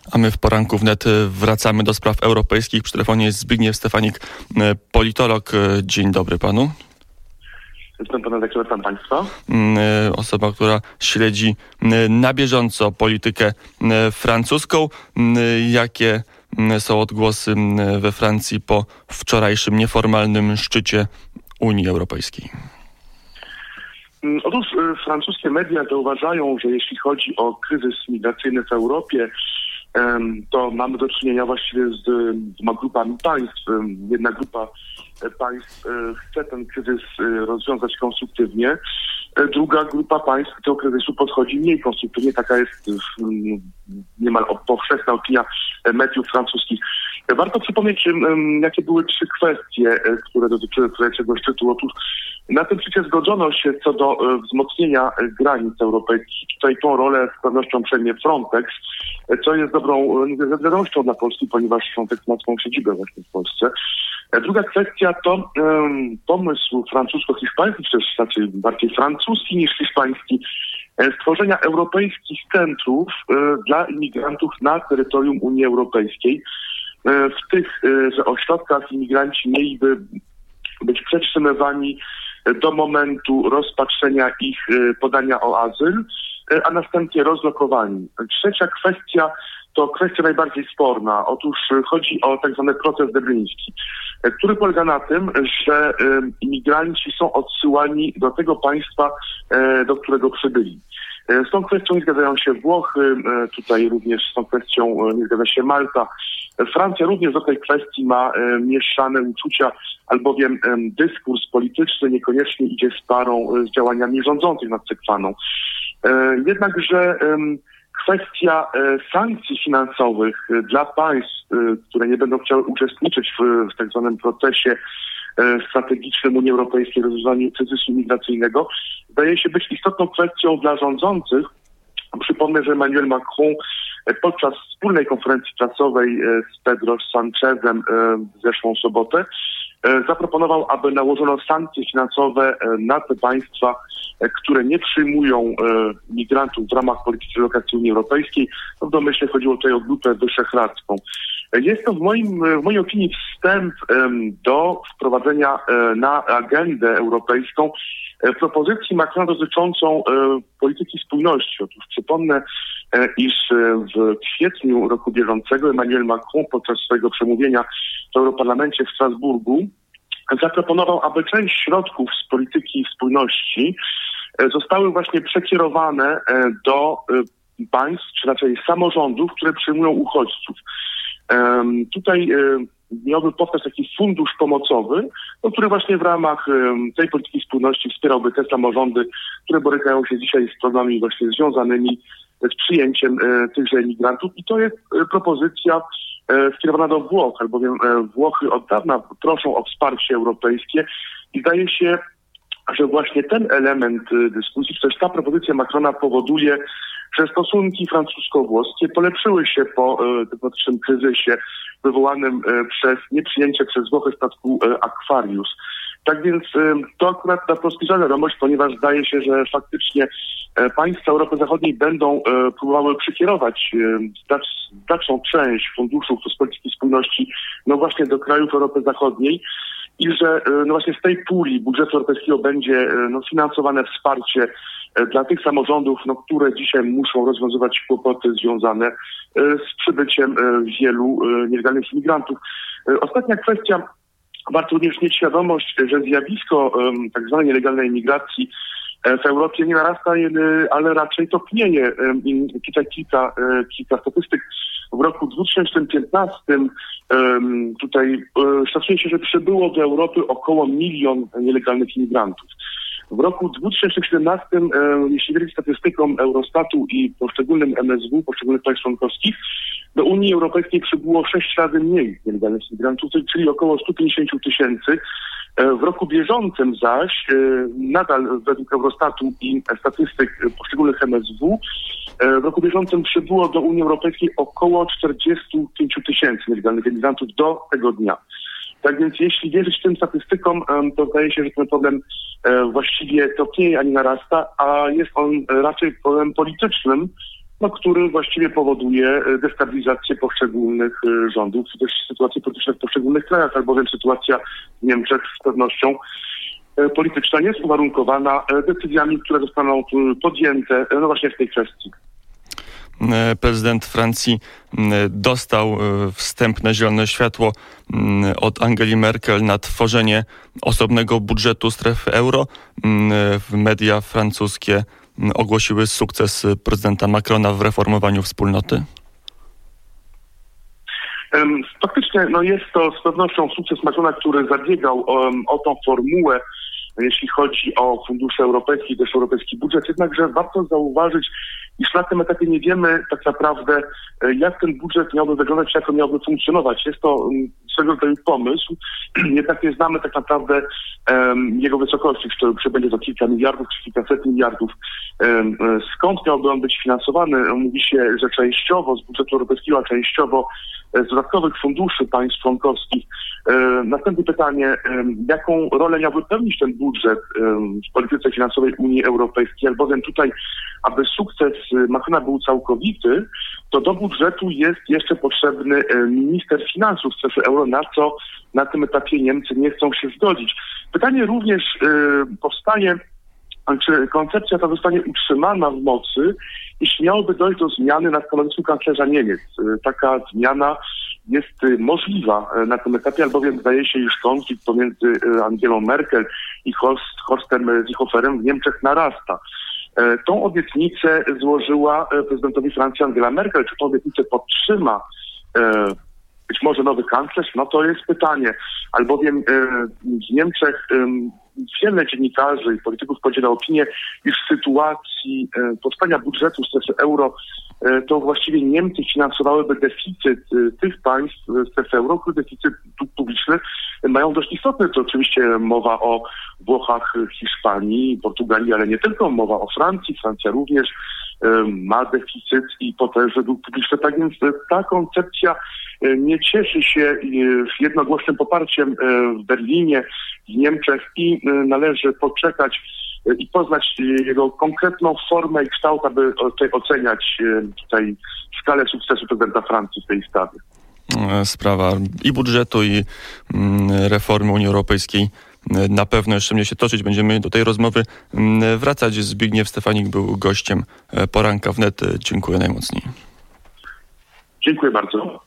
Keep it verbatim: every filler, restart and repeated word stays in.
A my w poranku wnet wracamy do spraw europejskich. Przy telefonie jest Zbigniew Stefanik, politolog. Dzień dobry panu. Jestem pan redaktor, witam państwa. Osoba, która śledzi na bieżąco politykę francuską. Jakie są odgłosy we Francji po wczorajszym nieformalnym szczycie Unii Europejskiej? Otóż francuskie media zauważają, że jeśli chodzi o kryzys migracyjny w Europie, to mamy do czynienia właściwie z dwoma grupami państw. Jedna grupa państw chce ten kryzys rozwiązać konstruktywnie. Druga grupa państw do tego kryzysu podchodzi mniej konstruktywnie. Taka jest niemal powszechna opinia mediów francuskich. Warto przypomnieć, jakie były trzy kwestie, które dotyczyły wczorajszego szczytu. Otóż na tym szczycie zgodzono się co do wzmocnienia granic europejskich. Tutaj tą rolę z pewnością przejmie Frontex, co jest dobrą wiadomością dla Polski, ponieważ Frontex ma swoją siedzibę właśnie w Polsce. Druga kwestia to um, pomysł francusko-hiszpański, czy też raczej bardziej francuski niż hiszpański, stworzenia europejskich centrów e, dla imigrantów na terytorium Unii Europejskiej. E, w tych e, ośrodkach imigranci mieliby być przetrzymywani do momentu rozpatrzenia ich e, podania o azyl, e, a następnie rozlokowani. Trzecia kwestia to kwestia najbardziej sporna. Otóż chodzi o tak zwany proces dubliński, który polega na tym, że imigranci są odsyłani do tego państwa, do którego przybyli. Z tą kwestią nie zgadzają się Włochy, tutaj również z tą kwestią nie zgadza się Malta. Francja również do tej kwestii ma mieszane uczucia, albowiem dyskurs polityczny niekoniecznie idzie z parą z działaniami rządzących nad Sekwaną. Jednakże kwestia sankcji finansowych dla państw, które nie będą chciały uczestniczyć w, w tak zwanym procesie strategicznym Unii Europejskiej w rozwiązaniu kryzysu migracyjnego, wydaje się być istotną kwestią dla rządzących. Przypomnę, że Emmanuel Macron podczas wspólnej konferencji prasowej z Pedro Sanchezem w zeszłą sobotę zaproponował, aby nałożono sankcje finansowe na te państwa, które nie przyjmują migrantów w ramach polityki relokacji Unii Europejskiej. W domyśle chodziło tutaj o Grupę Wyszehradzką. Jest to w, moim, w mojej opinii wstęp do wprowadzenia na agendę europejską propozycji Macrona dotyczącą polityki spójności. Otóż przypomnę, iż w kwietniu roku bieżącego Emmanuel Macron podczas swojego przemówienia w Europarlamencie w Strasburgu zaproponował, aby część środków z polityki spójności zostały właśnie przekierowane do państw, czy raczej samorządów, które przyjmują uchodźców. Tutaj miałby powstać taki fundusz pomocowy, no, który właśnie w ramach um, tej polityki spójności wspierałby te samorządy, które borykają się dzisiaj z problemami właśnie związanymi z przyjęciem e, tychże emigrantów. I to jest e, propozycja e, skierowana do Włoch, albowiem e, Włochy od dawna proszą o wsparcie europejskie i zdaje się, że właśnie ten element e, dyskusji, czy też ta propozycja Macrona powoduje, że stosunki francusko-włoskie polepszyły się po e, dyplomatycznym kryzysie wywołanym e, przez nieprzyjęcie przez Włochy statku e, Aquarius. Tak więc e, to akurat dla Polski zła wiadomość, ponieważ zdaje się, że faktycznie e, państwa Europy Zachodniej będą e, próbowały przekierować e, znacz, znaczną część funduszów z polityki spójności no właśnie do krajów Europy Zachodniej i że e, no właśnie z tej puli budżetu europejskiego będzie e, no, finansowane wsparcie dla tych samorządów, no, które dzisiaj muszą rozwiązywać kłopoty związane z przybyciem wielu nielegalnych imigrantów. Ostatnia kwestia. Warto również mieć świadomość, że zjawisko tak zwanej nielegalnej imigracji w Europie nie narasta, ale raczej topnieje. Tutaj kilka, kilka statystyk. W roku dwa tysiące piętnastym tutaj szacuje się, że przybyło do Europy około milion nielegalnych imigrantów. W roku dwa tysiące siedemnastym, e, jeśli wierzyć statystykom Eurostatu i poszczególnym M S W, poszczególnych państw członkowskich, do Unii Europejskiej przybyło sześć razy mniej nielegalnych imigrantów, czyli około sto pięćdziesiąt tysięcy. E, w roku bieżącym zaś, e, nadal według Eurostatu i statystyk poszczególnych M S W, e, w roku bieżącym przybyło do Unii Europejskiej około czterdzieści pięć tysięcy nielegalnych imigrantów do tego dnia. Tak więc jeśli wierzyć tym statystykom, to zdaje się, że ten problem właściwie topnieje, a nie narasta, a jest on raczej problemem politycznym, no, który właściwie powoduje destabilizację poszczególnych rządów, czy też sytuację polityczną w poszczególnych krajach, albowiem sytuacja w Niemczech z pewnością polityczna jest uwarunkowana decyzjami, które zostaną podjęte no właśnie w tej kwestii. Prezydent Francji dostał wstępne zielone światło od Angeli Merkel na tworzenie osobnego budżetu strefy euro. Media francuskie ogłosiły sukces prezydenta Macrona w reformowaniu wspólnoty. Faktycznie no jest to z pewnością sukces Macrona, który zabiegał o, o tą formułę, jeśli chodzi o fundusze europejskie, też europejski budżet. Jednakże warto zauważyć, iż na tym etapie nie wiemy tak naprawdę, jak ten budżet miałby wyglądać, jak on miałby funkcjonować. Jest to swego rodzaju pomysł, jednak nie znamy tak naprawdę um, jego wysokości, czy, czy będzie to kilka miliardów, czy kilkaset miliardów. Um, skąd miałby on być finansowany? Mówi się, że częściowo z budżetu europejskiego, a częściowo z dodatkowych funduszy państw członkowskich. Um, następne pytanie, um, jaką rolę miałby pełnić ten budżet um, w polityce finansowej Unii Europejskiej, albowiem tutaj, aby sukces Macrona był całkowity, to do budżetu jest jeszcze potrzebny minister finansów strefy euro, na co na tym etapie Niemcy nie chcą się zgodzić. Pytanie również y, powstaje, czy koncepcja ta zostanie utrzymana w mocy, jeśli miałoby dojść do zmiany na stanowisku kanclerza Niemiec. Y, taka zmiana jest y, możliwa y, na tym etapie, albowiem zdaje się, iż konflikt pomiędzy y, Angelą Merkel i Horst, Horstem Seehoferem w Niemczech narasta. Tą obietnicę złożyła prezydentowi Francji Angela Merkel. Czy tą obietnicę podtrzyma być może nowy kanclerz? No to jest pytanie. Albowiem w Niemczech wiele dziennikarzy i polityków podziela opinię, iż w sytuacji powstania budżetu strefy euro to właściwie Niemcy finansowałyby deficyt tych państw strefy euro, który deficyt publiczny mają dość istotny. To oczywiście mowa o Włochach, Hiszpanii, Portugalii, ale nie tylko. Mowa o Francji. Francja również ma deficyt i potężny dług publiczny. Tak więc ta koncepcja nie cieszy się jednogłośnym poparciem w Berlinie, w Niemczech i należy poczekać i poznać jego konkretną formę i kształt, aby oceniać tutaj skalę sukcesu prezydenta Francji w tej sprawie. Sprawa i budżetu, i reformy Unii Europejskiej na pewno jeszcze będzie się toczyć. Będziemy do tej rozmowy wracać. Zbigniew Stefanik był gościem Poranka Wnet. Dziękuję najmocniej. Dziękuję bardzo.